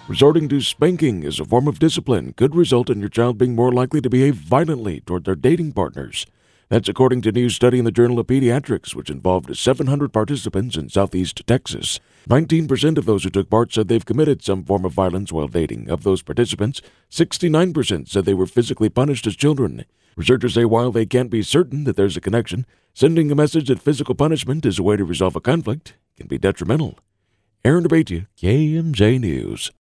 Resorting to spanking as a form of discipline could result in your child being more likely to behave violently toward their dating partners. That's according to a new study in the Journal of Pediatrics, which involved 700 participants in southeast Texas. 19% of those who took part said they've committed some form of violence while dating. Of those participants, 69% said they were physically punished as children. Researchers say while they can't be certain that there's a connection, sending a message that physical punishment is a way to resolve a conflict can be detrimental. Aaron DeBatia, KMJ News.